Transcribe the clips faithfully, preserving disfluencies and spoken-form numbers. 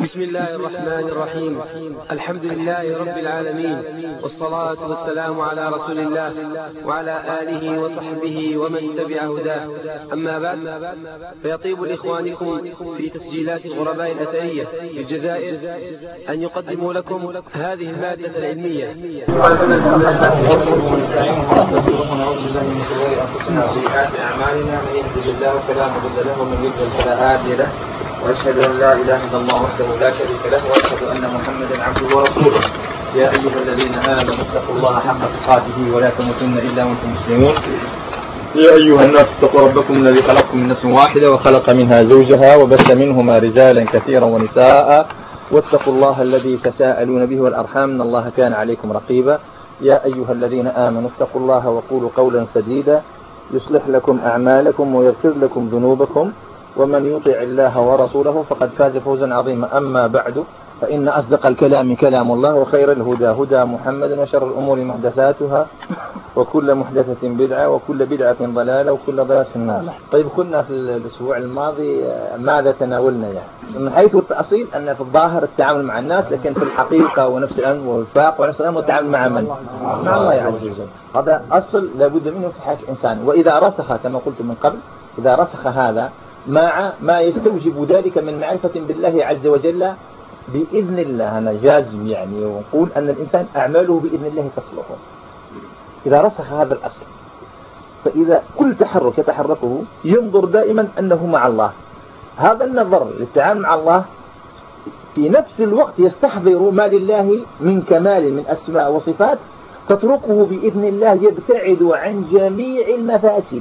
بسم الله الرحمن الرحيم. الحمد لله رب العالمين، والصلاة والسلام على رسول الله وعلى آله وصحبه ومن تبع هداه. أما بعد، فيطيب لإخوانكم في تسجيلات الغرباء الأثرية في الجزائر أن يقدموا لكم هذه المادة العلمية. أعمالنا من يهده الله فلا مضل له ومن يضلل فلا هادي له، وأشهد أن لا إله إلا الله وحده لا شريك له، وأشهد أن محمدا عبده ورسوله. يا أيها الذين آمنوا اتقوا الله حق تقاته ولا تموتن إلا وأنتم مسلمون. يا أيها الناس اتقوا ربكم الذي خلقكم من نفس واحدة وخلق منها زوجها وبث منهما رجالا كثيرا ونساء، واتقوا الله الذي تساءلون به والأرحام إن الله كان عليكم رقيبا. يا أيها الذين آمنوا اتقوا الله وقولوا قولا سديدا يصلح لكم أعمالكم ويغفر لكم ذنوبكم، ومن يطع الله ورسوله فقد فاز فوزا عظيما. أما بعد، فإن أصدق الكلام كلام الله، وخير الهدى هدى محمد، وشر الأمور محدثاتها، وكل محدثة بدعة، وكل بدعة ضلالة، وكل ضلالة في النار. طيب، كنا في الأسبوع الماضي ماذا تناولنا؟ يعني من حيث التأصيل أن في الظاهر التعامل مع الناس، لكن في الحقيقة ونفس الأمر والوفاق ونفس الأمر والتعامل مع من؟ مع الله عز وجل. هذا أصل لابد منه في حياة الإنسان. وإذا رسخ كما قلت من قبل، إذا رسخ هذا مع ما يستوجب ذلك من معرفة بالله عز وجل بإذن الله، أنا جازم يعني ونقول أن الإنسان أعماله بإذن الله تصلحه. إذا رسخ هذا الأصل، فإذا كل تحرك يتحركه ينظر دائما أنه مع الله. هذا النظر للتعامل مع الله في نفس الوقت يستحضر ما لله من كمال من أسماء وصفات، تتركه بإذن الله يبتعد عن جميع المفاسد،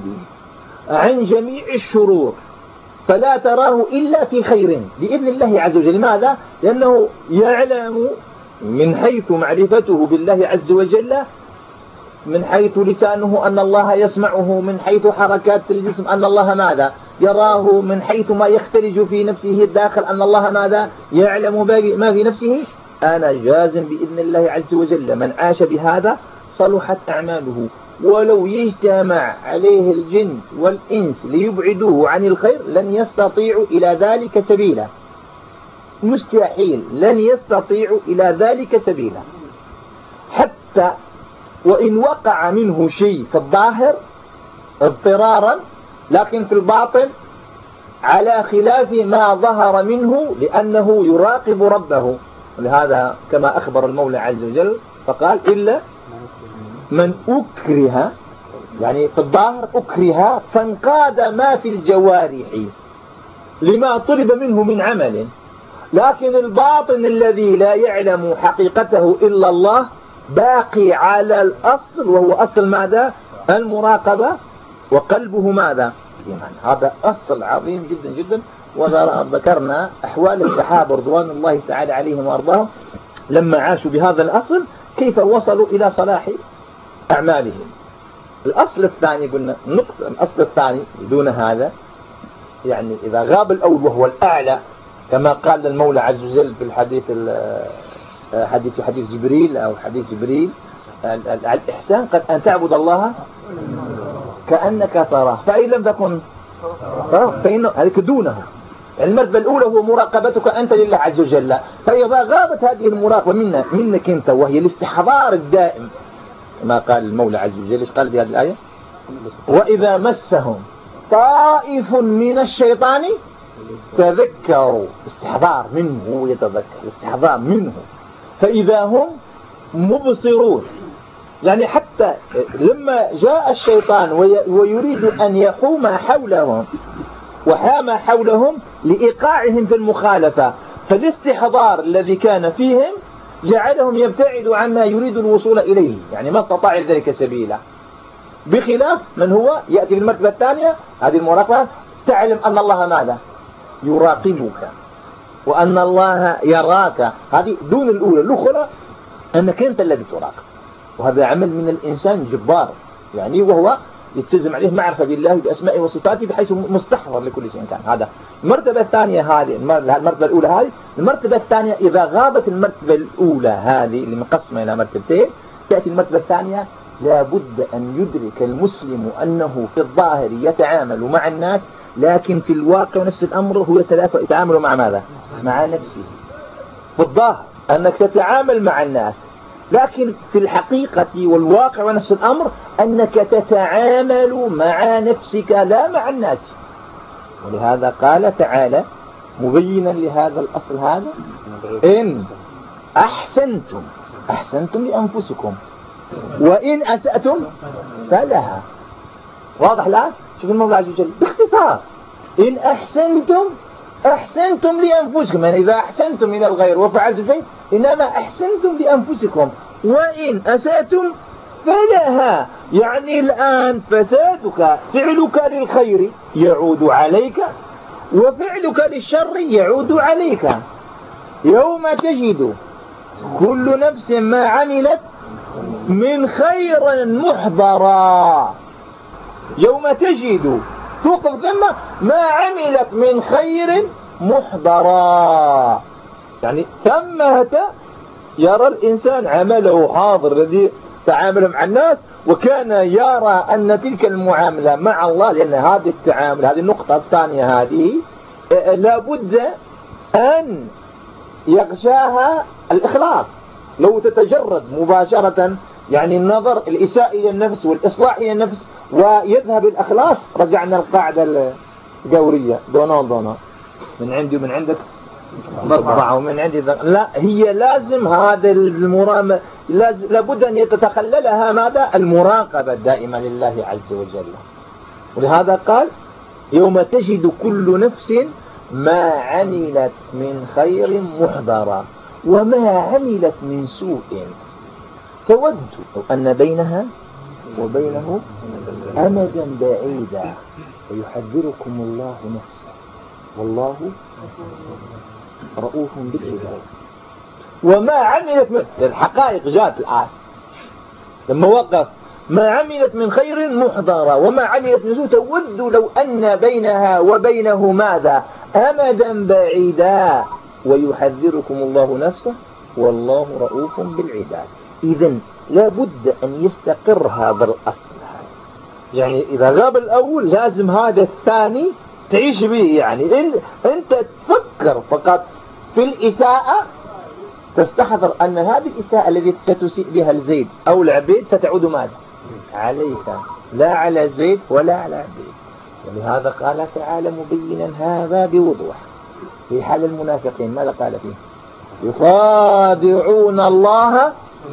عن جميع الشرور، فلا تراه إلا في خير بإذن الله عز وجل. لماذا؟ لأنه يعلم من حيث معرفته بالله عز وجل، من حيث لسانه أن الله يسمعه، من حيث حركات الجسم أن الله ماذا يراه، من حيث ما يختلج في نفسه الداخل أن الله ماذا يعلم ما في نفسه. أنا جازم بإذن الله عز وجل من عاش بهذا صلحت أعماله، ولو يجتمع عليه الجن والإنس ليبعدوه عن الخير لن يستطيعوا إلى ذلك سبيلا. مستحيل، لن يستطيعوا إلى ذلك سبيلا. حتى وإن وقع منه شيء في الظاهر اضطرارا، لكن في الباطن على خلاف ما ظهر منه، لأنه يراقب ربه. ولهذا كما أخبر المولى عز وجل فقال: إلا من أكره، يعني في الظاهر أكره فانقاد ما في الجوارح لما طلب منه من عمل، لكن الباطن الذي لا يعلم حقيقته إلا الله باقي على الأصل، وهو أصل ماذا؟ المراقبة، وقلبه ماذا؟ إيمان. هذا أصل عظيم جدا جدا. وذكرنا أحوال الصحابة رضوان الله تعالى عليهم وأرضاهم لما عاشوا بهذا الأصل كيف وصلوا إلى صلاح أعمالهم. الأصل الثاني قلنا النقطة الأصل الثاني دون هذا، يعني إذا غاب الأول وهو الأعلى كما قال المولى عز وجل في الحديث حديث حديث جبريل أو حديث جبريل: الإحسان قد أن تعبد الله كأنك تراه، فإن لم تكن تراه فإنه هذيك دونه. المرتبة الأولى هو مراقبتك أنت لله عز وجل. فإذا غابت هذه المراقبة منا منك أنت، وهي الاستحضار الدائم، ما قال المولى عز وجل قال في هذه الآية: وإذا مسهم طائف من الشيطان تذكروا. استحضار منه، يتذكر استحضار منه، فإذا هم مبصرون. يعني حتى لما جاء الشيطان ويريد أن يحوم حولهم وحام حولهم لإيقاعهم في المخالفة، فالاستحضار الذي كان فيهم جعلهم يبتعدوا عما يريد الوصول إليه، يعني ما استطاع ذلك سبيلا. بخلاف من هو يأتي في المرتبة الثانية، هذه المراقبة، تعلم أن الله ماذا؟ يراقبك، وأن الله يراك. هذه دون الأولى. الأخرى أنك أنت الذي تراقب، وهذا عمل من الإنسان جبار، يعني وهو يتلزم عليه معرفة بالله بأسمائه وصفاته بحيث مستحضر لكل شيء كان. هذا المرتبة الثانية. هذه المرتبة الأولى. هذه المرتبة الثانية إذا غابت المرتبة الأولى هذه اللي مقسمة إلى مرتبتين، تأتي المرتبة الثانية. لا بد أن يدرك المسلم أنه في الظاهر يتعامل مع الناس، لكن في الواقع نفس الأمر هو يتعامل مع ماذا؟ مع نفسه. بالظاهر أنك تتعامل مع الناس، لكن في الحقيقة والواقع ونفس الأمر أنك تتعامل مع نفسك لا مع الناس. ولهذا قال تعالى مبينا لهذا الأصل هذا: إن أحسنتم أحسنتم لأنفسكم وإن أسأتم فلها. واضح الآن؟ شوف المولى عز وجل باختصار: إن أحسنتم أحسنتم لأنفسكم، يعني إذا أحسنتم إلى الغير وفعلتم شيء إنما أحسنتم لأنفسكم، وإن أسأتم فلها، يعني الآن فسادك فعلك للخير يعود عليك وفعلك للشر يعود عليك. يوم تجد كل نفس ما عملت من خير محضرا، يوم تجد توقف ثم ما عملت من خير محضرا، يعني ثمة يرى الإنسان عمله حاضر الذي تعامل مع الناس، وكان يرى أن تلك المعاملة مع الله، لأن هذه التعامل هذه النقطة الثانية هذه لابد أن يغشاها الإخلاص. لو تتجرد مباشرة يعني النظر الإساءة إلى النفس والإصلاح إلى النفس ويذهب الإخلاص، رجعنا القاعدة الجورية دونان دونان من عندي ومن عندك مطبعة ومن عندي ذا. لا، هي لازم هذا المرام لازم لابد أن يتخللها ماذا؟ المراقبة الدائمة لله عز وجل. ولهذا قال: يوم تجد كل نفس ما عملت من خير محضرا وما عملت من سوء تود لو أن بينها وبينه أمدا بعيدا ويحذركم الله نفسه والله رؤوف بالعباد. وما عملت من الحقائق جاءت الآن لما وقف: ما عملت من خير محضرا وما عملت من سوء تود لو أن بينها وبينه ماذا؟ أمدا بعيدا ويحذركم الله نفسه والله رؤوف بالعباد. إذن لابد أن يستقر هذا الأصل، يعني إذا غاب الأول لازم هذا الثاني تعيش به. يعني إن أنت تفكر فقط في الإساءة تستحضر أن هذه الإساءة التي ستسيء بها الزيد أو العبيد ستعود ماذا؟ عليك، لا على زيد ولا على عبيد. ولهذا قال تعالى مبينا هذا بوضوح في حال المنافقين. ماذا قال فيه؟ يخادعون الله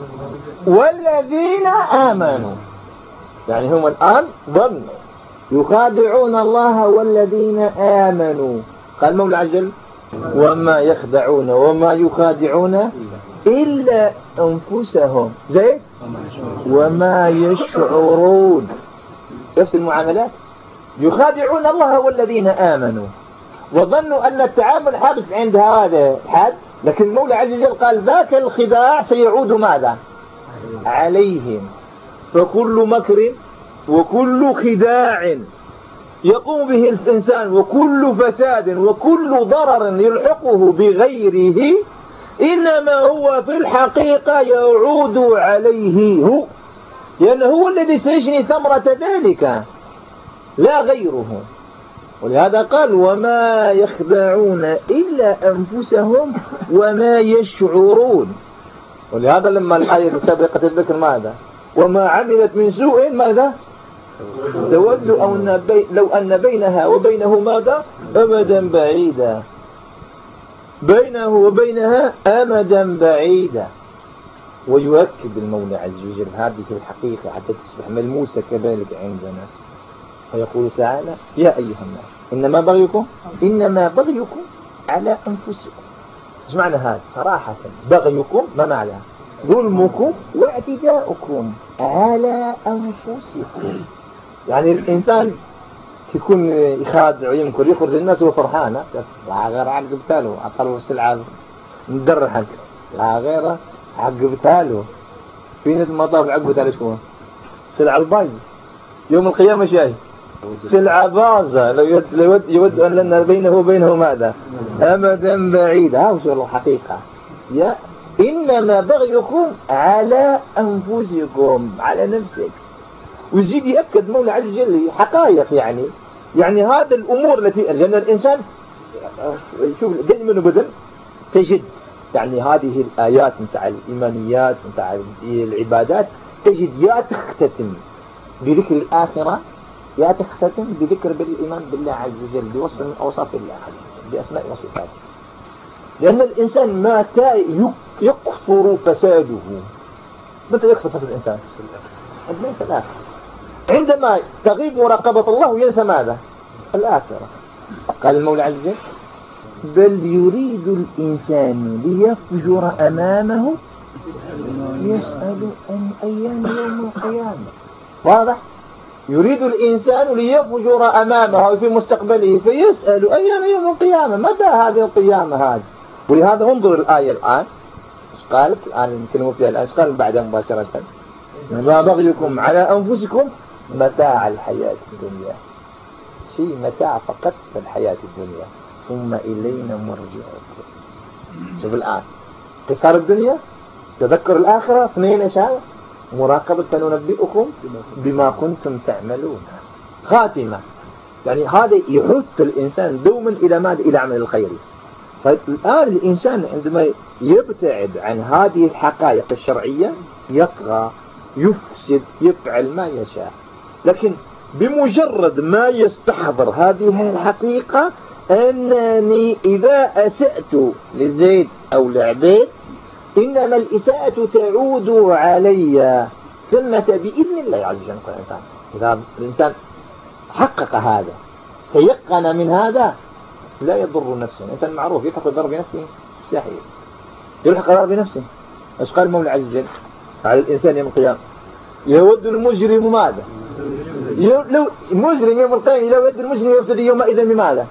والذين آمنوا، يعني هم الآن ظنوا يخادعون الله والذين آمنوا. قال مولى عز وجل: وما يخدعون وما يخادعون إلا أنفسهم زي وما يشعرون. نفس المعاملات، يخادعون الله والذين آمنوا وظنوا أن التعامل حابس عند هذا الحد، لكن المولى عز وجل قال ذاك الخداع سيعود ماذا؟ عليهم. فكل مكر وكل خداع يقوم به الإنسان وكل فساد وكل ضرر يلحقه بغيره إنما هو في الحقيقة يعود عليه هو، لأنه هو الذي سيجني ثمرة ذلك لا غيره. ولهذا قال: وما يخدعون إلا أنفسهم وما يشعرون. ولهذا لما الآية السابقة تذكر ماذا؟ وما عملت من سوء ماذا؟ تود أو أن بي لو أن بينها وبينه ماذا؟ أمدا بعيدا، بينه وبينها أمدا بعيدا. ويؤكد المولى عز وجل هذه الحقيقة حتى تصبح ملموسة كذلك عندنا، فيقول تعالى: يا أيها الناس إنما بغيكم إنما بغيكم على أنفسكم. ايش معنى هذا؟ صراحة بغيكم ما معنى؟ ظلمكم واعتداؤكم على أنفسكم. يعني الإنسان يكون يخادع ويمكر يخرج الناس وهو فرحان، لا غير عقبتها له عطلوا السلعة مدرحا، لا غير عقبتها له في نت المطاف عقبتها له شكون؟ سلعة البايظ يوم القيامة شاهد سلعة باظة لو يود, يود, يود أن لنا بينه وبينه ماذا؟ أمدا بعيدا. ها وش الحقيقة؟ يا إنما بغيكم على أنفسكم، على نفسك. ويزيد يأكد مولى عز وجل حقائق، يعني يعني هذا الأمور التي لأن الإنسان شوف دائما وبدل تجد يعني هذه الآيات متاع الإيمانيات متاع العبادات تجد يا تختتم بذكر الآخرة يا تختتم بذكر بالإيمان بالله عز وجل بوصف من أوصاف الله عز وجل بأسماء وصفاته. لأن الإنسان متى يكثر فساده، متى يكثر فساد الإنسان؟ عندما ينسى الآخرة، عندما تغيب مراقبة الله وينسى ماذا؟ الآخرة. قال المولى عز وجل بل يريد الإنسان ليفجر أمامه يسأل أن أيام يوم القيامة. واضح؟ يريد الإنسان ليفجر أمامه في مستقبله فيسأل أيام يوم القيامة، متى هذه القيامة هذه؟ ولهذا انظر الآية الآن ايش قالت الآن نتكلم فيها الآن، ايش قال بعدها مباشرة؟ ما بغيكم على أنفسكم متاع الحياة الدنيا، شيء متاع فقط في الحياة الدنيا ثم إلينا مرجعكم. شوف الآن قصار الدنيا، تذكر الآخرة، اثنين أشياء، مراقبة فننبئكم بما كنتم تعملون. خاتمة، يعني هذا يحث الإنسان دوما إلى ماذا؟ إلى عمل الخير. فالآن الإنسان عندما يبتعد عن هذه الحقائق الشرعية يطغى، يفسد، يفعل ما يشاء. لكن بمجرد ما يستحضر هذه الحقيقة أنني إذا أسأت لزيد أو لعبيد إنما الإساءة تعود علي ثم بإذن الله عز وجل. الإنسان إذا الإنسان حقق هذا تيقن من هذا لا يضر نفسه. الإنسان معروف يلحق الضرر بنفسه، مستحيل يلحق الضرر بنفسه. ايش قال المولى عز وجل على الإنسان يوم القيامة؟ يود المجرم ماذا؟ لو مجرم يوم القيامة لو يود المجرم يفتدي يومئذ بماذا؟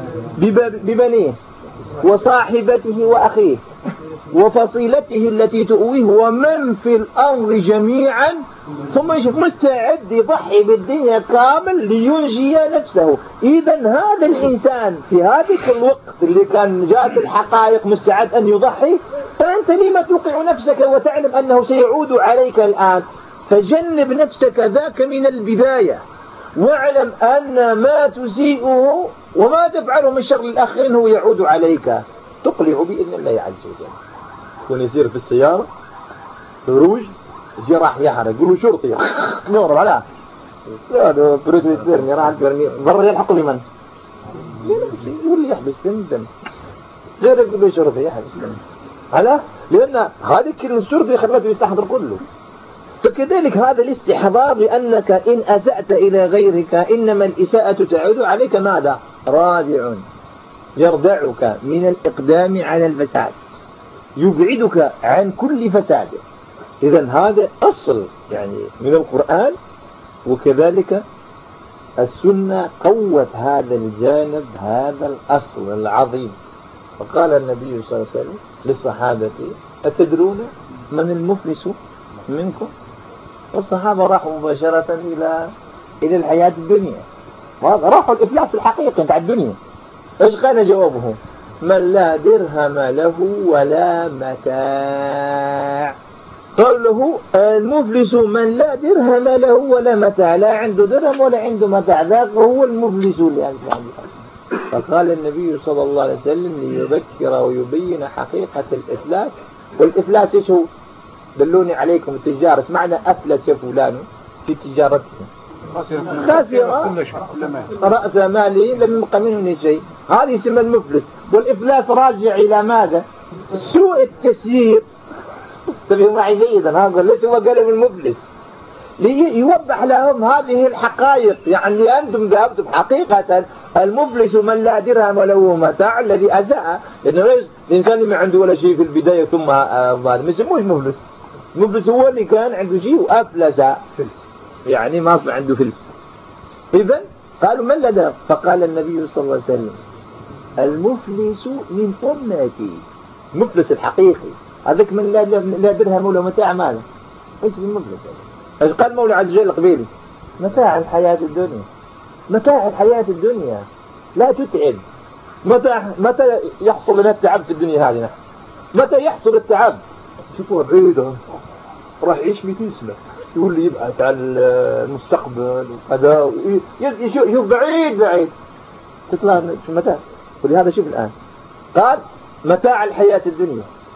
ببنيه وصاحبته وأخيه وفصيلته التي تؤويه ومن في الأرض جميعا ثم يشوف مستعد يضحي بالدنيا كامل لينجي نفسه. إذا هذا الإنسان في هذا الوقت اللي كان جاءت الحقائق مستعد أن يضحي، فأنت لما توقع نفسك وتعلم أنه سيعود عليك الآن؟ فجنب نفسك ذاك من البداية، واعلم أن ما تسيئه وما تفعله من شر الآخرين هو يعود عليك. تقلع بإذن الله عز وجل. يكون يسير في السيارة خروج يجي راح يحرق يقولوا شرطي نور على لا بروج يسيرني راح برا يلحق لمن يقول لي يحبس دم غير يقول لي شرطي يحبس دم على لأن هذه كل الشرطي خلته يستحضر كله. فكذلك هذا الاستحضار لأنك إن أسأت إلى غيرك إنما الإساءة تعود عليك ماذا؟ رادع يردعك من الإقدام على الفساد، يبعدك عن كل فساد. إذن هذا أصل يعني من القرآن، وكذلك السنة قوت هذا الجانب، هذا الأصل العظيم. فقال النبي صلى الله عليه وسلم للصحابة أتدرون من المفلس منكم؟ والصحابة راحوا مباشرة إلى إلى الحياة الدنيا، راحوا الإفلاس الحقيقي بتاع الدنيا. إيش كان جوابهم؟ من لا درهم له ولا متاع. قال له المفلس من لا درهم له ولا متاع، لا عنده درهم ولا عنده متاع، ذاك هو المفلس اللي عنده. فقال النبي صلى الله عليه وسلم ليذكر ويبين حقيقة الإفلاس. والإفلاس إيش هو؟ دلوني عليكم التجارة، معنى أفلس فلان في تجارته خاسرة رأس ماله لم يبقى منه شيء، هذه اسمها المفلس. والإفلاس راجع إلى ماذا؟ سوء التسيير. تبيه معي جيدا، هذا ليش هو قال المفلس ليوضح لهم هذه الحقائق. يعني أنتم ذهبتم حقيقة المفلس من لا درهم وله متاع الذي أساء، لأنه الإنسان ما عنده ولا شيء في البداية ثم هذا ما يسموش مفلس. المفلس هو اللي كان عنده شيء وأفلس يعني ما أصبح عنده فلس. إذن قالوا من لا درهم؟ فقال النبي صلى الله عليه وسلم المفلس من أمتي، المفلس الحقيقي هذاك من لا درهم ولا متاع ماذا؟ ايش المفلس؟ ايش قال المولى عز وجل قبيله؟ متاع الحياة الدنيا، متاع الحياة الدنيا لا تتعب. متى متى يحصل لنا التعب في الدنيا هذه؟ متى يحصل التعب؟ شوفوا بعيد راح يعيش مئتين سنة يقول لي يبعث على المستقبل وكذا، يشوف بعيد بعيد تطلع في متى. ولهذا شوف الآن قال متاع الحياة الدنيا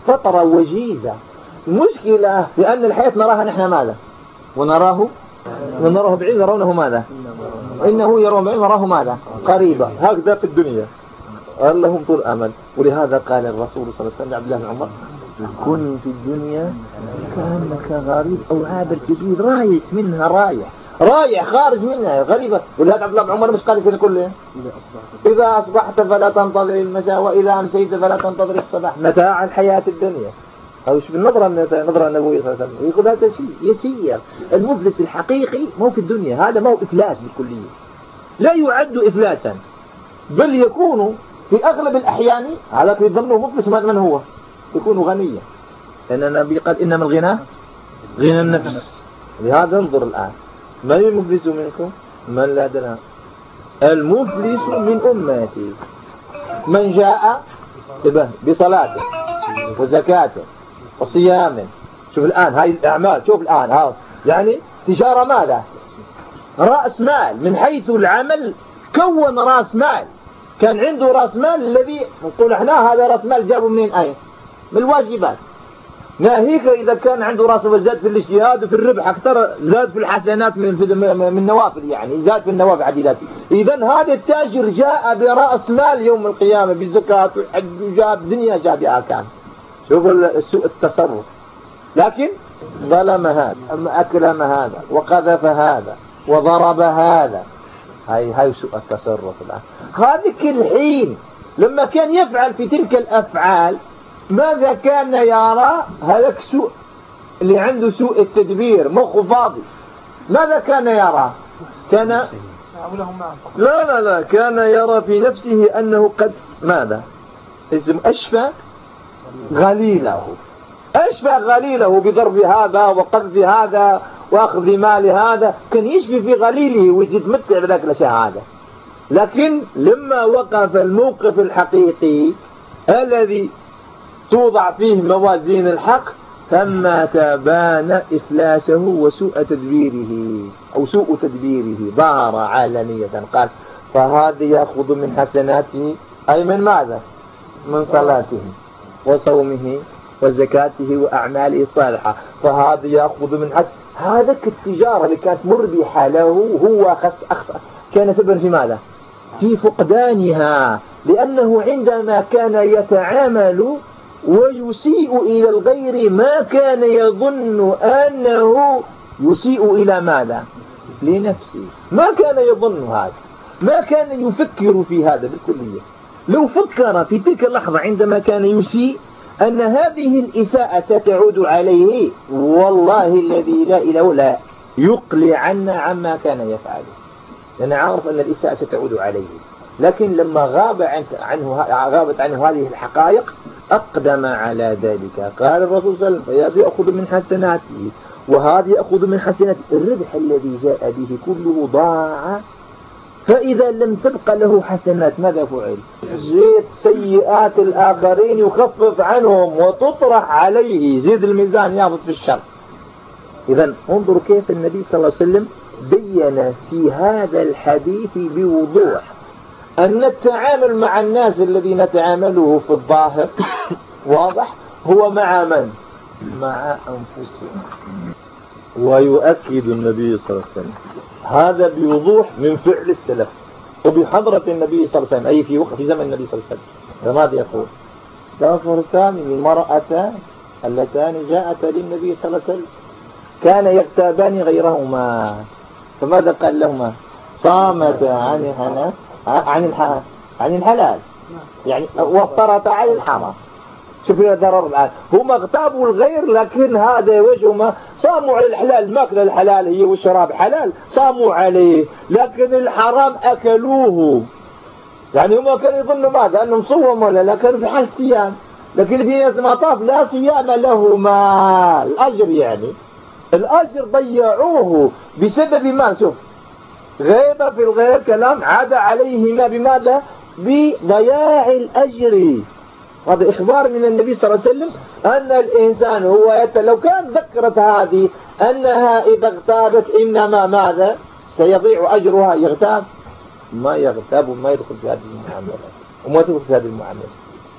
فترة وجيزة. المشكلة في أن الحياة نراها نحن ماذا ونراه ونراه بعيد يرونه ماذا إنه يرون بعيد نراه ماذا قريبا. هكذا في الدنيا قال لهم طول أمل. ولهذا قال الرسول صلى الله عليه وسلم عبد الله بن عمر كن في الدنيا كأنك غريب أو عابر سبيل رايح منها رايح رايح خارج منها غريبة. ولهذا عبد الله بن عمر مش قال في كله إذا أصبحت فلا تنتظر المساء وإذا أمسيت فلا تنتظر الصباح متاع الحياة الدنيا. أو شوف النظرة النظرة النبوية صلى الله عليه وسلم يقول هذا شيء يسير. المفلس الحقيقي مو في الدنيا هذا مو إفلاس بالكلية لا يعد إفلاسا بل يكون في أغلب الأحيان على في ظنه مفلس. من هو يكون غنيا لأن النبي قال إنما الغنى غنى النفس. لهذا انظر الآن من المفلس منكم من لا درهم. المفلس من أمتي من جاء بصلاته وزكاته وصيامه. شوف الآن هاي الأعمال شوف الآن ها يعني تجارة ماذا رأس مال من حيث العمل كون رأس مال كان عنده رأس مال الذي نقول احنا هذا رأس مال جابه منين أين من الواجبات. ناهيك إذا كان عنده رأس مال زاد في الاجتهاد وفي الربح أكثر زاد في الحسنات من من النوافل يعني زاد في النوافل عديدات. إذا هذا التاجر جاء برأس مال يوم القيامة بالزكاة والحج وجاب دنيا جاب أركان. شوفوا سوء التصرف. لكن ظلم هذا أكلم هذا وقذف هذا وضرب هذا. هاي هاي سوء التصرف. الآن هذيك الحين لما كان يفعل في تلك الأفعال ماذا كان يرى هذاك سوء اللي عنده سوء التدبير مخه فاضي ماذا كان يرى كان لا لا لا كان يرى في نفسه أنه قد ماذا اسم أشفى غليله أشفى غليله بضرب هذا وقذف هذا وأخذ مال هذا كان يشفي في غليله ويتمتع بذلك الأشياء هذا. لكن لما وقف الموقف الحقيقي الذي توضع فيه موازين الحق ثم تبان إفلاسه وسوء تدبيره أو سوء تدبيره ظهر علانية. قال فهذا يأخذ من حسناته أي من ماذا من صلاته وصومه وزكاته وأعماله الصالحة فهذا يأخذ من حسن. هذا التجارة اللي كانت مربحة له هو خس أخسر كان سببا في ماذا في فقدانها. لأنه عندما كان يتعامل ويسيء إلى الغير ما كان يظن أنه يسيء إلى ماذا لنفسه. ما كان يظن هذا ما كان يفكر في هذا بالكلية. لو فكر في تلك اللحظة عندما كان يسيء أن هذه الإساءة ستعود عليه والله الذي لا إله إلا هو يقلع عنا عما كان يفعله لأن عارف أن الإساءة ستعود عليه. لكن لما غاب عنه غابت عنه هذه الحقائق أقدم على ذلك. قال الرسول صلى الله عليه وسلم هذا يأخذ من حسناته وهذا يأخذ من حسناته. الربح الذي جاء به كله ضاع فإذا لم تبقى له حسنات ماذا فعل جيت سيئات الآخرين يخفف عنهم وتطرح عليه زيد الميزان يهبط في الشر. إذا انظروا كيف النبي صلى الله عليه وسلم بين في هذا الحديث بوضوح أن التعامل مع الناس الذي نتعامله في الظاهر واضح هو مع من مع أنفسهم. ويؤكد النبي صلى الله عليه وسلم هذا بوضوح من فعل السلف وبحضرة النبي صلى الله عليه وسلم أي في وقت في زمن النبي صلى الله عليه وسلم. ماذا يقول كفرتان من المرأتان اللتان جاءتا للنبي صلى الله عليه وسلم كان يغتابان غيرهما فماذا قال لهما صامتا عن الحلال عن الحلال عن الحلال يعني وافترتا عن الحرام. شوف يا ضرر الآن هما اغتابوا الغير لكن هذا وجههما صاموا على الحلال الماكلة الحلال هي والشراب حلال صاموا عليه لكن الحرام أكلوه. يعني هما كانوا يظنوا ماذا أنهم صوموا ولا لا كانوا في حال صيام لكن في المطاف لا صيام لهما الأجر يعني الأجر ضيعوه بسبب ما شوف غيبة في الغير كلام عاد عليهما بماذا بضياع الأجر. هذا إخبار من النبي صلى الله عليه وسلم أن الإنسان هو يت... لو كان ذكرت هذه أنها إذا اغتابت إنما ماذا سيضيع أجرها يغتاب ما يغتاب وما يدخل في هذه المعاملة وما تدخل في هذه المعاملة.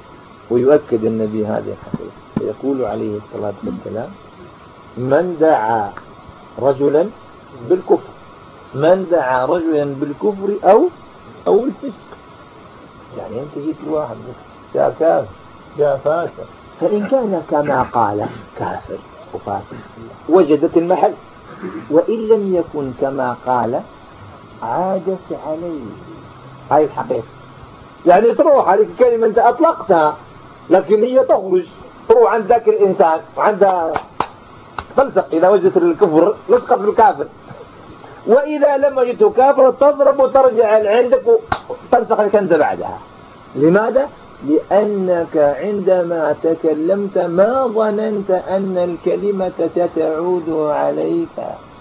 ويؤكد النبي هذه الحقيقة، يقول عليه الصلاة والسلام: من دعا رجلا بالكفر من دعا رجلا بالكفر أو أو الفسق. يعني أنت جيت واحد يا كافر يا فاسق، فإن كان كما قال كافر وفاسق وجدت المحل، وإن لم يكن كما قال عادت عليه. هاي الحقيقة. يعني تروح عليك كلمة أنت أطلقتها لكن هي تخرج، تروح عند ذاك الإنسان وعندها تلصق إذا وجدت الكفر لصقت بالكافر، وإذا لم يجد كافر تضرب وترجع عندك وتلصق لك أنت بعدها. لماذا؟ لأنك عندما تكلمت ما ظننت أن الكلمة ستعود عليك.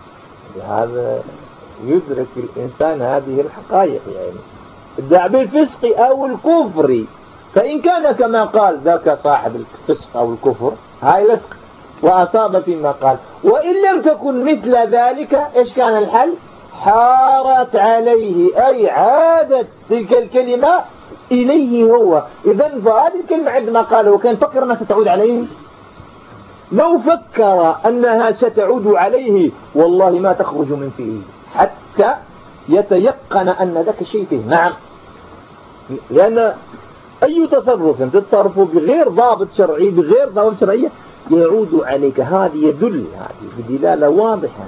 هذا يدرك الإنسان هذه الحقائق. يعني ادعى بالفسق أو الكفر، فإن كان كما قال ذاك صاحب الفسق أو الكفر هاي لصق وأصاب فيما قال، وإن لم تكن مثل ذلك إيش كان الحل؟ حارت عليه، أي عادت تلك الكلمة إليه هو. إذن فهذه الكلمة عندما قاله كان فكر أنها ستعود عليه؟ لو فكر أنها ستعود عليه والله ما تخرج من فيه حتى يتيقن أن ذاك الشيء فيه. نعم، لأن أي تصرف تتصرفه بغير ضابط شرعي بغير ضابط شرعية يعود عليك. هذه يدل هذه بدلالة واضحة.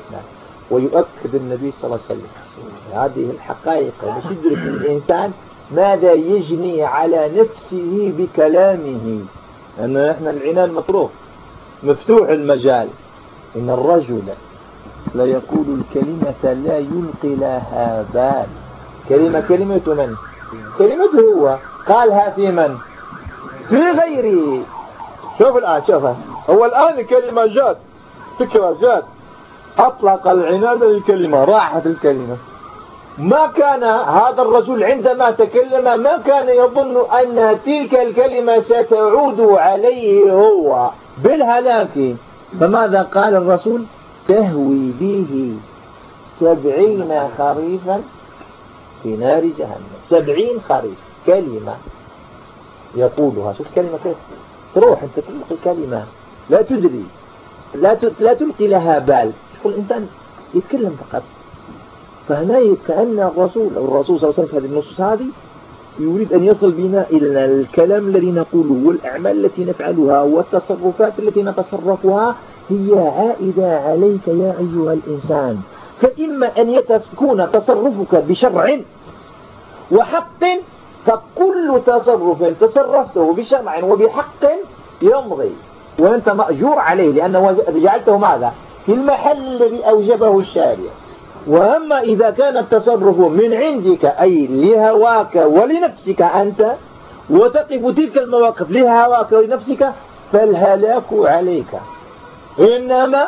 ويؤكد النبي صلى الله عليه وسلم هذه الحقائق باش يدرك الإنسان ماذا يجني على نفسه بكلامه. لأن إحنا العنان مطروح مفتوح المجال. إن الرجل لا يقول الكلمة لا يلقي لها بال. كلمة كلمة من؟ كلمته هو، قالها في من؟ في غيره. شوف الآن، شوفها هو الآن الكلمة جات، فكرة جات، أطلق العناد للكلمة، راحت الكلمة. ما كان هذا الرجل عندما تكلم ما كان يظن أن تلك الكلمة ستعود عليه هو بالهلاك. فماذا قال الرسول؟ تهوي به سبعين خريفا في نار جهنم. سبعين خريف كلمة يقولها. شوف كلمة كيف تروح أنت تلقي كلمة لا تدري لا لا تلقي لها بال. شوف الإنسان يتكلم فقط. فهنا كأن الرسول أو الرسول صلى الله عليه وسلم في هذه النصوص هذه يريد أن يصل بنا إلى الكلام الذي نقوله والأعمال التي نفعلها والتصرفات التي نتصرفها هي عائدة عليك يا أيها الإنسان. فإما أن يكون تصرفك بشرع وحق، فكل تصرف تصرفته بشرع وبحق يمضي وأنت مأجور عليه لأنه جعلته ماذا؟ في المحل الذي أوجبه الشارع. وأما إذا كان التصرف من عندك أي لهواك ولنفسك أنت وتقف تلك المواقف لهواك ولنفسك فالهلاك عليك. إنما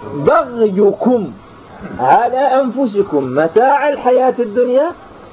بغيكم على أنفسكم متاع الحياة الدنيا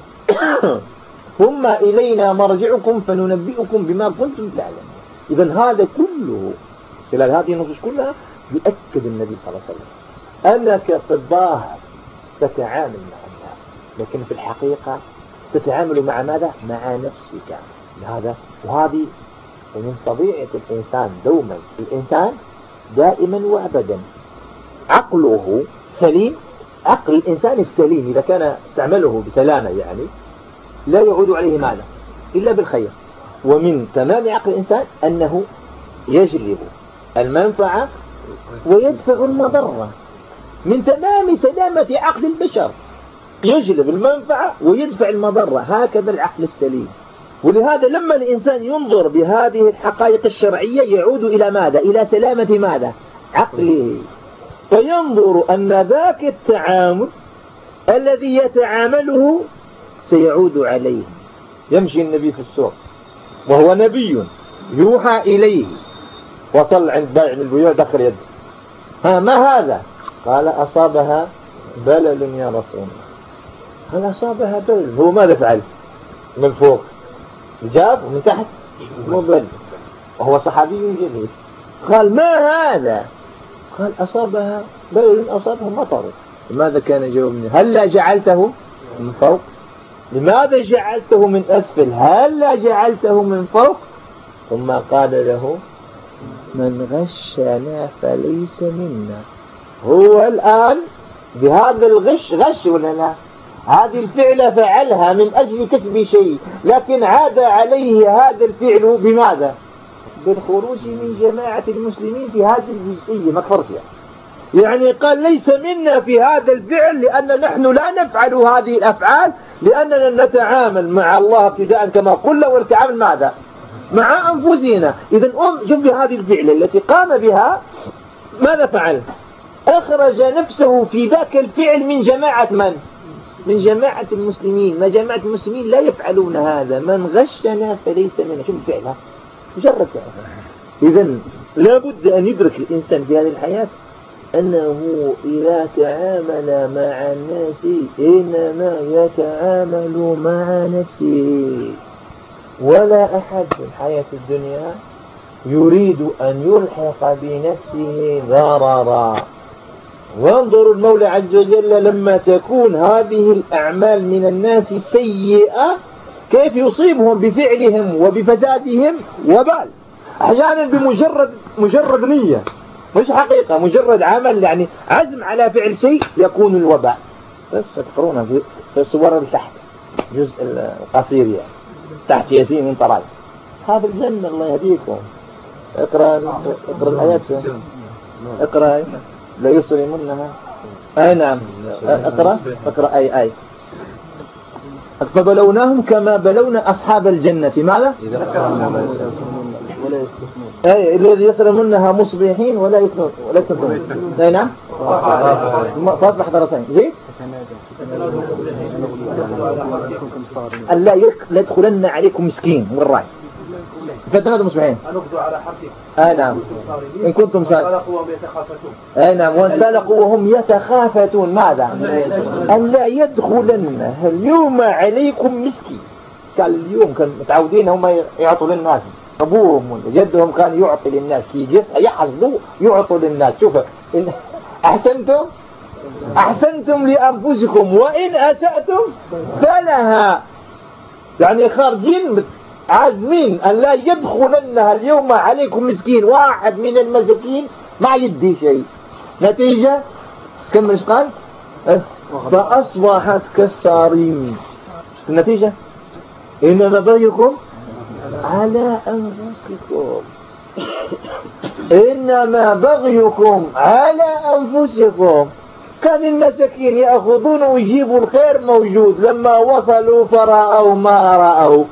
ثم إلينا مرجعكم فننبئكم بما كنتم تعلمون. إذن هذا كله خلال هذه النصوص كلها يؤكد النبي صلى الله عليه وسلم أنك في الظاهر تتعامل مع الناس لكن في الحقيقة تتعامل مع ماذا؟ مع نفسك. هذا وهذه من طبيعة الإنسان دوما. الإنسان دائما وأبدا عقله سليم. عقل الإنسان السليم إذا كان استعمله بسلامة يعني لا يعود عليه ماذا؟ إلا بالخير. ومن تمام عقل الإنسان أنه يجلب المنفعة ويدفع المضرة. من تمام سلامة عقل البشر يجلب المنفعة ويدفع المضرة. هكذا العقل السليم. ولهذا لما الإنسان ينظر بهذه الحقائق الشرعية يعود إلى ماذا؟ إلى سلامة ماذا؟ عقله. فينظر أن ذاك التعامل الذي يتعامله سيعود عليه. يمشي النبي في السوق وهو نبي يوحى إليه، وصل عند بائع من البيوع دخل يده، ها ما هذا؟ قال أصابها بلل يا رسول الله. قال أصابها بلل. هو ماذا فعل؟ من فوق جاب ومن تحت مبلل وهو صحابي جليل. قال ما هذا؟ قال أصابها بلل أصابها مطر. لماذا كان جواب؟ هل جعلته من فوق؟ لماذا جعلته من أسفل؟ هل جعلته من فوق؟ ثم قال له من غشنا فليس منا. هو الآن بهذا الغش غش ولا لا؟ هذه الفعل فعلها من أجل كسب شيء، لكن عاد عليه هذا الفعل بماذا؟ بالخروج من جماعة المسلمين في هذه الجزئية ما كفرتها. يعني قال ليس منا في هذا الفعل لأن نحن لا نفعل هذه الأفعال، لأننا نتعامل مع الله ابتداء كما قلنا، ونتعامل ماذا؟ مع أنفسنا. إذن شوف هذه الفعل التي قام بها ماذا فعل؟ أخرج نفسه في ذاك الفعل من جماعة من؟ من جماعة المسلمين. ما جماعة المسلمين لا يفعلون هذا. من غشنا فليس منا. شوف فعلها مجرد فعل. إذن لابد أن يدرك الإنسان في هذه الحياة أنه إذا تعامل مع الناس إنما يتعامل مع نفسه، ولا أحد في الحياة الدنيا يريد أن يلحق بنفسه ضررا. وانظر المولى عز وجل لما تكون هذه الأعمال من الناس سيئة كيف يصيبهم بفعلهم وبفسادهم وبال. أحيانا بمجرد مجرد نية مش حقيقة، مجرد عمل يعني عزم على فعل شيء يكون الوباء. بس تقرونه في, في الصور اللي تحت الجزء القصير يعني تحت ياسين من طرائق هذا الجنة. الله يهديكم. اقرأ اقرأ الآيات. اقرأ لا يسلمونها. أي نعم اقرأ اقرأ أي أي فبلوناهم كما بلونا أصحاب الجنة ماذا؟ أي الذي يسلمونها مصبحين ولا يسلمون ولا يسلمون. أي نعم فأصبح درسين زين. ألا يدخلن عليكم مسكين من الرأي فتنادوا مصبحين. أي نعم إن كنتم صادقين. أي نعم وانطلقوا وهم يتخافتون ماذا؟ ألا يدخلن اليوم عليكم مسكين. قال اليوم كان متعودين هم يعطوا للناس، أبوهم جدهم كان يعطي للناس كي يحصدوا يعطوا للناس. شوف أحسنتم أحسنتم لأنفسكم وإن أسأتم فلها. يعني خارجين عازمين أن لا يدخلنها اليوم عليكم مسكين. واحد من المساكين ما يدي شيء. نتيجة كم مش قال فأصبحت كالصارم. النتيجة إنما بغيكم على أنفسكم. إنما بغيكم على أنفسكم. كان المساكين يأخذون ويجيبوا الخير موجود، لما وصلوا فرأوا ما رأوا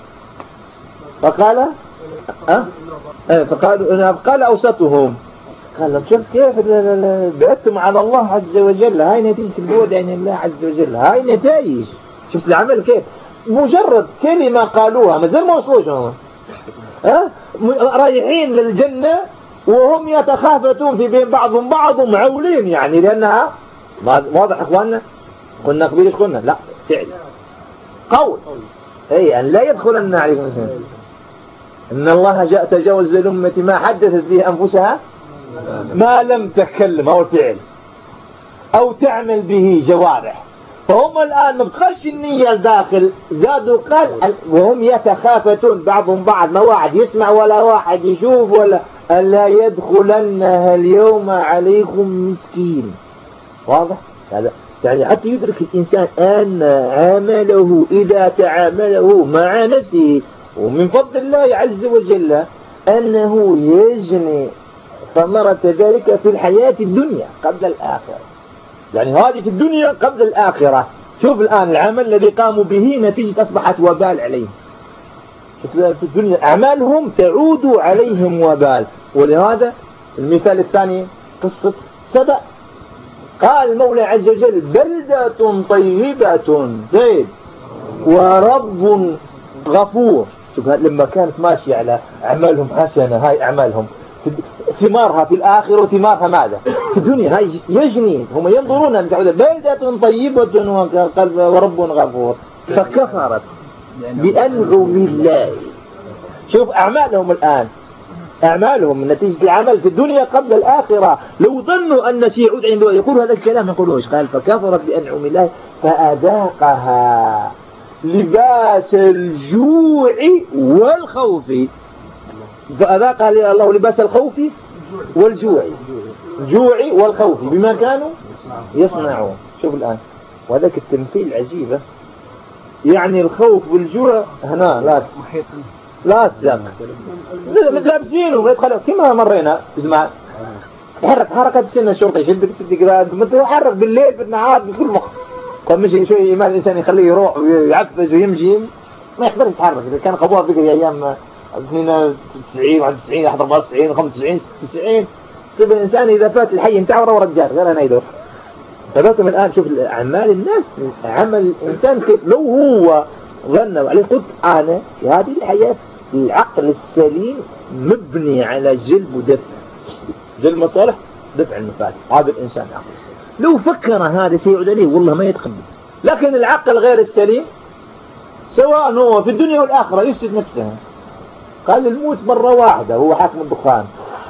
فقال أه؟ أه فقالوا قال أوسطهم قال لهم شفت كيف بعدتم على الله عز وجل. هاي نتيجة البعد عن الله عز وجل. هاي نتائج. شفت العمل كيف مجرد كلمة قالوها ما زال ما وصلوش هم أه؟ رايحين للجنة وهم يتخافتون في بين بعضهم بعض ومعولين يعني لأنها واضح إخواننا. قلنا قبيل إيش قلنا؟ لا فعل قول. أي أن لا يدخلن عليكم اسمه. إن الله جاء تجاوز للأمة ما حدثت به أنفسها ما لم تتكلم أو الفعل أو تعمل به جوارح. فهم الآن مبقاش النية الداخل زادوا قال وهم يتخافتون بعضهم بعض. ما واحد يسمع ولا واحد يشوف ولا ألا يدخلنها اليوم عليكم مسكين. واضح هذا يعني حتى يدرك الإنسان أن عمله إذا تعامله مع نفسه ومن فضل الله عز وجل أنه يجني ثمرة ذلك في الحياة الدنيا قبل الآخرة. يعني هذه في الدنيا قبل الآخرة. شوف الآن العمل الذي قاموا به نتيجة أصبحت وبال عليهم. في الدنيا أعمالهم تعود عليهم وبال. ولهذا المثال الثاني قصة سبأ. قال المولى عز وجل بلدة طيبة زين ورب غفور. شوف لما كانت ماشية على أعمالهم حسنة هاي أعمالهم ثمارها في الآخرة وثمارها ماذا في الدنيا هاي يجني. هم ينظرون بلدة طيبة ورب غفور فكفرت بأنعم الله. شوف أعمالهم الآن أعمالهم نتيجة العمل في الدنيا قبل الآخرة. لو ظنوا أن شيء يعود عنده يقول هذا الكلام نقوله إيش قال فكفرت بأنعم الله فأذاقها لباس الجوع والخوف. فأذاق الله لباس الخوف والجوع، جوع والخوف بما كانوا يصنعون. شوف الآن، وهذاك التمثيل عجيبة، يعني الخوف والجوع هنا لا لا سياق لابسينه ويدخلوا كما مرينا اسمع تحرك حركة سن الشرطة يشدك تشدك ما تتحرك بالليل بالنهار بكل وقت. طب مشي شوي إيمان الإنسان يخليه يروح ويعفز ويمشي ما يقدر يتحرك. إذا كان خبوها فيك أيام اثنين وتسعين واحد وتسعين واحد وأربعين وتسعين خمسة وتسعين ستة وتسعين طيب الإنسان إذا فات الحي متاعه ورا رجال غير أنا يدور. فباتم الآن شوف أعمال الناس، عمل الإنسان لو هو ظن وعليه قلت أنا في هذه الحياة العقل السليم مبني على جلب ودفع، جلب مصالح دفع المفاسد. هذا الإنسان عقل السليم لو فكر هذا سيعود عليه والله ما يتقبل. لكن العقل غير السليم سواء هو في الدنيا والآخرة يفسد نفسه. قال الموت مرة واحدة هو حاكم الدخان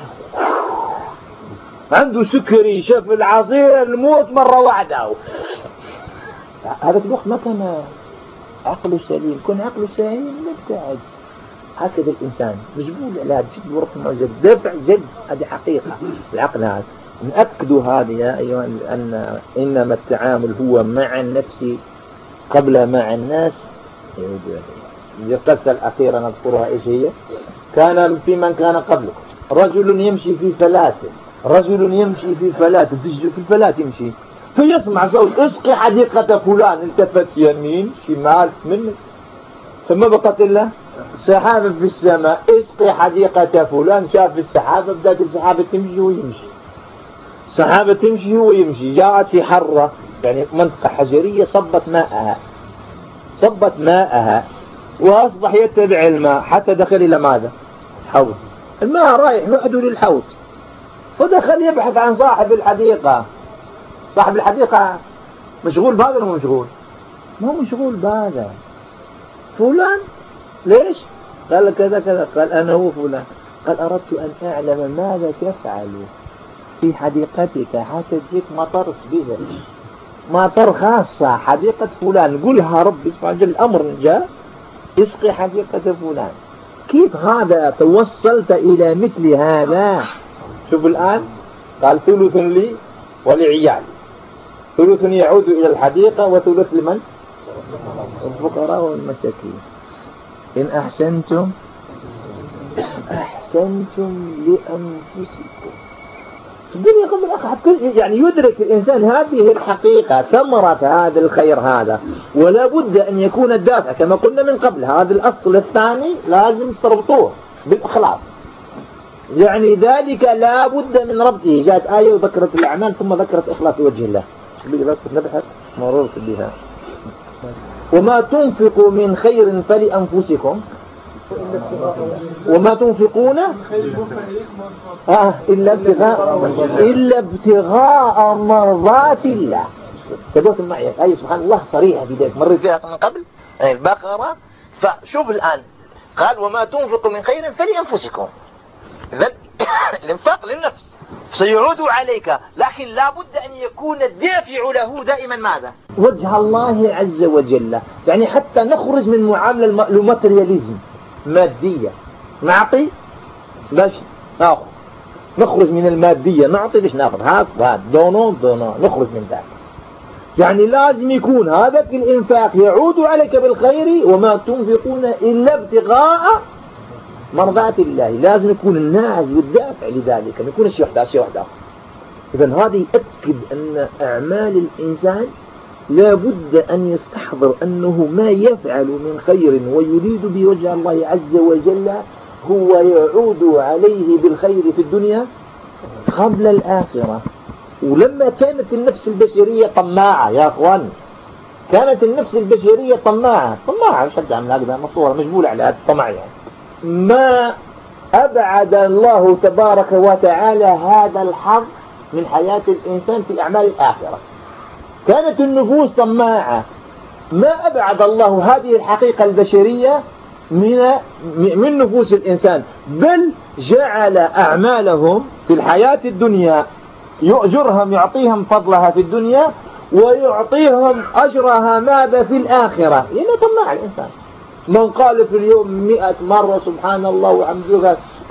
عنده سكري شاف العصير الموت مرة واحدة. هذا الوقت ما كان عقله سليم، كن عقله سليم نبتعد. هكذا الإنسان مجبول على هذا الشيء ورق المعجز دفع جد. هذه حقيقة العقل هذا. نأكدوا هذه يا أيها أن إنما التعامل هو مع النفس قبل مع الناس. القصة الأخيرة نذكرها إيش هي؟ كان في من كان قبلكم رجل يمشي في فلاة، رجل يمشي في فلاة في الفلاة يمشي فيسمع صوت اسقي حديقة فلان. التفت يمين شمال منه ثم بقت إلا سحابة في السماء. اسقي حديقة فلان، شاف السحابة بدأت السحابة تمشي ويمشي، السحابة تمشي ويمشي. جاءت في حرة يعني منطقة حجرية صبت ماءها صبت ماءها وأصبح يتبع الماء حتى دخل إلى ماذا؟ حوض. الماء رايح وحده للحوض فدخل يبحث عن صاحب الحديقة. صاحب الحديقة مشغول بهذا ولا مو مشغول؟ ما مشغول بهذا. فلان ليش؟ قال كذا كذا. قال أنا هو فلان. قال أردت أن أعلم ماذا تفعل في حديقتك حتى تجيك مطر بها، مطر خاصة حديقة فلان. قولها رب اسمع جل الأمر جاء اسقي حديقة فلان. كيف هذا توصلت إلى مثل هذا؟ شوف الآن قال ثلث لي ولعيالي، ثلث يعود إلى الحديقة وثلث لمن؟ الفقراء والمساكين. إن أحسنتم أحسنتم لأنفسكم. في الدنيا قبل الآخرة يعني يدرك الإنسان هذه الحقيقة ثمرة هذا الخير هذا، ولا بد أن يكون الدافع كما قلنا من قبل. هذا الأصل الثاني لازم تربطوه بالإخلاص، يعني ذلك لا بد من ربطه. جاءت آية وذكرت الأعمال ثم ذكرت إخلاص وجه الله. نبحث مررت بها. وما تنفقوا من خير فلأنفسكم وما تنفقون آه إلا ابتغاء إلا ابتغاء مرضات الله. تدوت معي أي سبحان الله صريحة في ذلك مرت فيها من قبل البقرة. فشوف الآن قال وما تنفقوا من خير فلأنفسكم. إذن الانفاق للنفس سيعود عليك، لكن لا بد أن يكون الدافع له دائما ماذا؟ وجه الله عز وجل. يعني حتى نخرج من معاملة الماترياليزم مادية، نعطي باش ناخذ، نخرج من المادية نعطي باش ناخذ، هات هات دونو دونو نخرج من ذلك. يعني لازم يكون هذا الإنفاق يعود عليك بالخير. وما تنفقون إلا ابتغاء مرضات الله. لازم يكون الناس والدافع لذلك، ما يكون شيء واحد شيء واحد. إذن هذا يؤكد أن أعمال الإنسان لا بد أن يستحضر أنه ما يفعل من خير ويريد بوجه الله عز وجل هو يعود عليه بالخير في الدنيا قبل الآخرة. ولما كانت النفس البشرية طماعة يا أخوان، كانت النفس البشرية طماعة طماعة مش هبدأ من هكذا مصورة مجبولة على هذا الطمع، يعني ما أبعد الله تبارك وتعالى هذا الحظ من حياة الإنسان في أعمال الآخرة. كانت النفوس طماعة، ما أبعد الله هذه الحقيقة البشرية من من نفوس الإنسان، بل جعل أعمالهم في الحياة الدنيا يؤجرهم يعطيهم فضلها في الدنيا ويعطيهم أجرها ماذا في الآخرة. لأنه طماع الإنسان. من قال في اليوم مئة مرة سبحان الله وحمده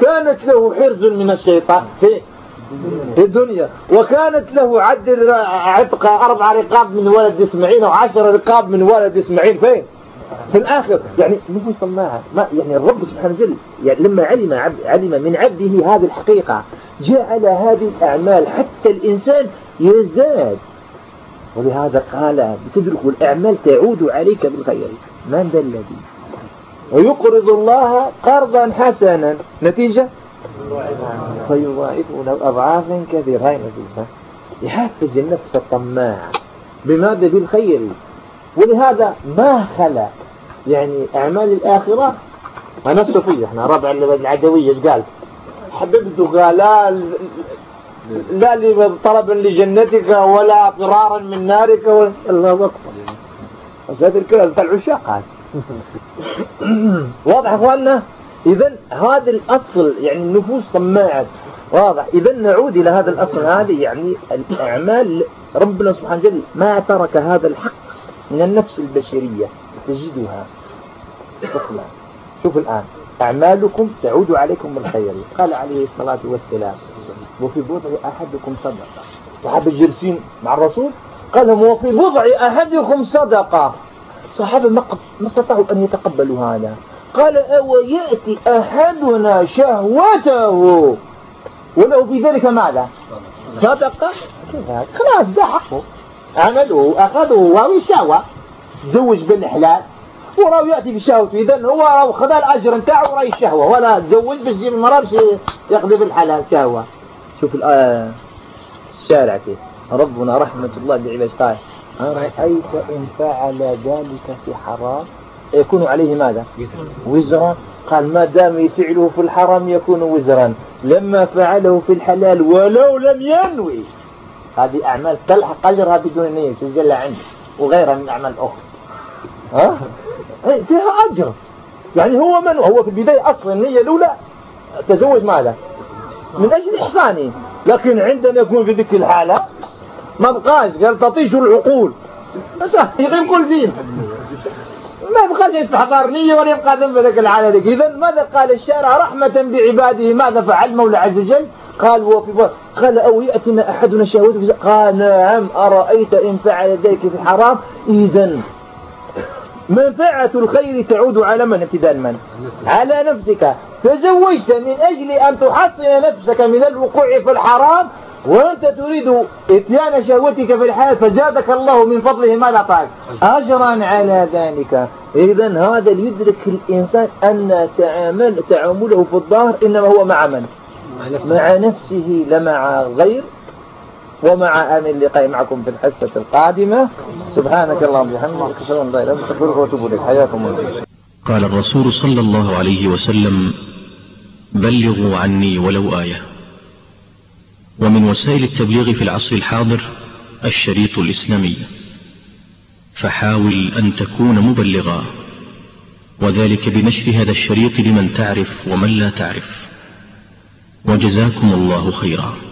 كانت له حرز من الشيطان في في الدنيا، وكانت له عد عتق أربع رقاب من ولد إسماعيل وعشر رقاب من ولد إسماعيل فين؟ في الآخر. يعني نفوس طماعة، ما يعني الرب سبحانه وتعالى يعني لما علم عبد علم من عبده هذه الحقيقة جعل هذه الأعمال حتى الإنسان يزداد. ولهذا قال بتدرك الأعمال تعود عليك بالخير. من ذا الذي ويقرض الله قرضا حسنا نتيجة فيضاعفه له أضعافا كثيرة. هاي نتيجة يحفز النفس الطماعة بماذا؟ بالخير. ولهذا ما خلا يعني أعمال الآخرة. أنا الصوفية احنا ربع العدوية قال حببت قال لا لا لطلبا لجنتك ولا فرارا من نارك ولا الله أكبر. بس هذا الكلام بتاع العشاق. واضح أخواننا؟ إذن هذا الأصل يعني النفوس طماعة. واضح. إذن نعود إلى هذا الأصل هذه يعني الأعمال ربنا سبحانه وتعالى ما ترك هذا الحق من النفس البشرية تجدها تطلع. شوف الآن أعمالكم تعود عليكم بالخير. قال عليه الصلاة والسلام وفي بضع أحدكم صدقة. صحابة جالسين مع الرسول قال لهم وفي بضع أحدكم صدقة. صحابة ما استطاعوا أن يتقبلوا هذا. قال أو يأتي أحدنا شهوته ولو في ذلك ماذا؟ صدقة. خلاص ده حقه عمله أخذه وهو الشهوة تزوج بالحلال وراه يأتي بشهوته. إذن هو راه خذ الأجر نتاعه وراي الشهوة ولا تزوج باش يجيب المرأة باش يقضي بالحلال شهوة. شوف الآية الشارع كيف ربنا رحمة الله بعباده قال أرأيت إن فعل ذلك في حرام يكون عليه ماذا؟ وزرا. قال ما دام يفعله في الحرام يكون وزرا لما فعله في الحلال ولو لم ينوي. هذه أعمال تلحق أجرها بدون نية سجلها عنده وغيرها من أعمال أخرى. ها؟ فيها أجر. يعني هو من هو في البداية أصلا النية الأولى تزوج ماذا؟ من أجل إحسانه. لكن عندما يكون في ذيك الحالة ما بقاش قال تطيش العقول يغيب كل دين ما بقاش يستحضر نية ولا يبقى ذنب ذاك الحالة ذيك. إذن ماذا قال الشارع رحمة بعباده؟ ماذا فعل مولى عز وجل؟ قال وفي بر قال أو يأتنا أحدنا شهوته قال نعم أرأيت إن فعل ذلك في الحرام. إذن منفعة الخير تعود على من؟ ابتداء من؟ على نفسك. تزوجت من أجل أن تحصن نفسك من الوقوع في الحرام وأنت تريد اتيان شهوتك في الحياة فزادك الله من فضله ماذا طاق أجرا على ذلك. إذن هذا يدرك الإنسان أن تعامل تعامله في الظاهر إنما هو مع من؟ مع نفسه لا مع غير. ومع آمن اللقاء معكم في الحصة القادمة. سبحانك اللهم وبحمدك أشهد أن لا إله إلا أنت أستغفرك وأتوب إليك. حياكم الله. قال الرسول صلى الله عليه وسلم بلغوا عني ولو آية. ومن وسائل التبليغ في العصر الحاضر الشريط الإسلامي، فحاول أن تكون مبلغا، وذلك بنشر هذا الشريط لمن تعرف ومن لا تعرف. وجزاكم الله خيرا.